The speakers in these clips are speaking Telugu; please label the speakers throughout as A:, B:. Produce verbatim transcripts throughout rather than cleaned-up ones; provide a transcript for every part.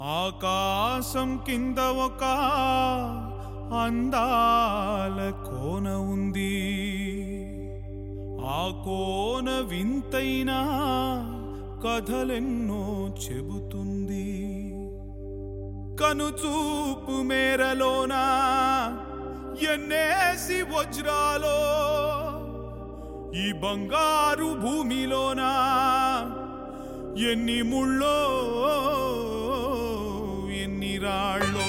A: ఆకాశం కింద ఒక అందాల కోన ఉంది. ఆ కోన వింతైన కథలెన్నో చెబుతుంది. కనుచూపు మేరలోన ఎన్నేసి వజ్రాలో, ఈ బంగారు భూమిలోన ఎన్ని ముళ్ళో ఎన్ని రాళ్ళో.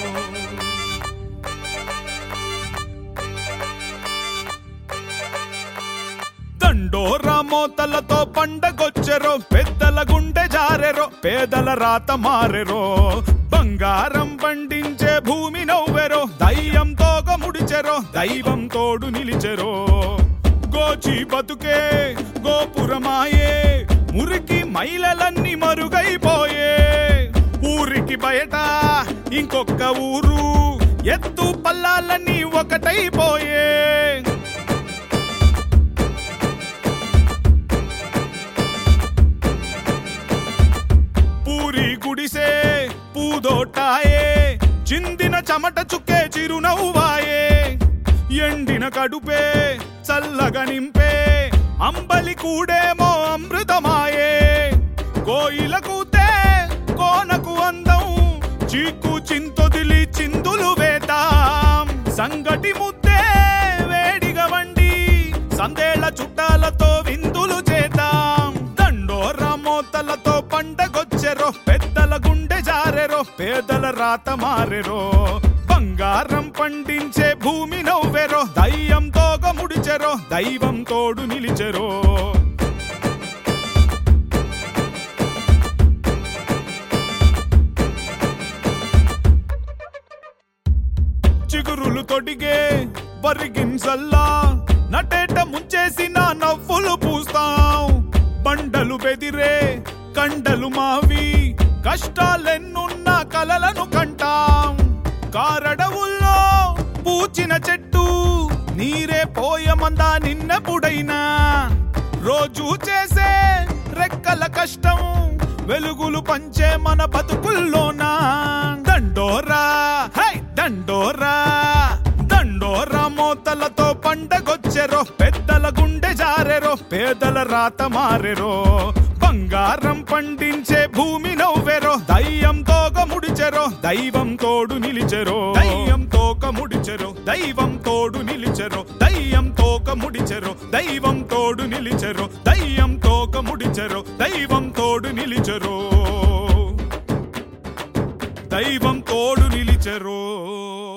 A: దండోరా మోతలతో పండగొచ్చెరో, పెద్దల గుండె జారెరో, పేదల రాత మారెరో. బంగారం పండించే భూమి నవ్వెరో, దయ్యం తోక ముడిచెరో, దైవం తోడు నిలిచెరో. గోచి బతుకే గోపురమాయే, మురికి మైలలన్నీ మరుగైపోయే. ఊరికి బయట ఇంకొక ఊరు, ఎత్తు పల్లాలన్నీ ఒకటైపోయే. పూరి గుడిసే పూదోటాయే, చిందిన చెమట చుక్కే చిరునవ్వాయే. ఎండిన కడుపే చల్లగా నింపే, అంబలి కూడేమో అమృతమాయే. కోయిల కూతే కోనకు అందం, చీకు చింతొదిలి చిందులు వేతాం. సంగటి ముద్దే వేడిగా వండి, సందేళ్ల చుట్టాలతో విందులు చేద్దాం. దండోరా మోతలతో పండగొచ్చెరో, పెద్దల గుండె జారెరో, పేదల రాత మారెరో. బంగారం పండించే భూమి నవ్వెరో, దయ్యం తోక ముడిచెరో, దైవం తోడు నిలిచెరో. చిగురులు తొడిగే బరిగింజల్లా, నటేట ముంచేసిన నవ్వులు పూస్తాం. బండలు బెదిరే కండలు మావి, కష్టాలెన్నున్న కలలను కంటాం. కారడవుల్లో పూచిన చెట్టు, నీరే పోయమందా నిన్నెప్పుడైనా. రోజు చేసే రెక్కల కష్టం, వెలుగులు పంచే మన బతుకుల్లోనా. దండోరా హై దండోరా, దండోరా మోతలతో పండగొచ్చెరో, పెద్దల గుండె జారెరో, పేదల రాత మారెరో. బంగారం పండించే భూమి నవ్వెరో, దయ్యం తోక ముడిచెరో, దైవం తోడు నిలిచెరో. దయ్యం తోక ముడిచెరో, దైవం తోడు నిలిచెరో, దయ్యం తోక ముడిచెరో, దైవం తోడు నిలిచెరో, దయ్యం తోక ముడిచెరో, దైవం తోడు నిలిచెరో, దైవం తోడు నిలిచెరో.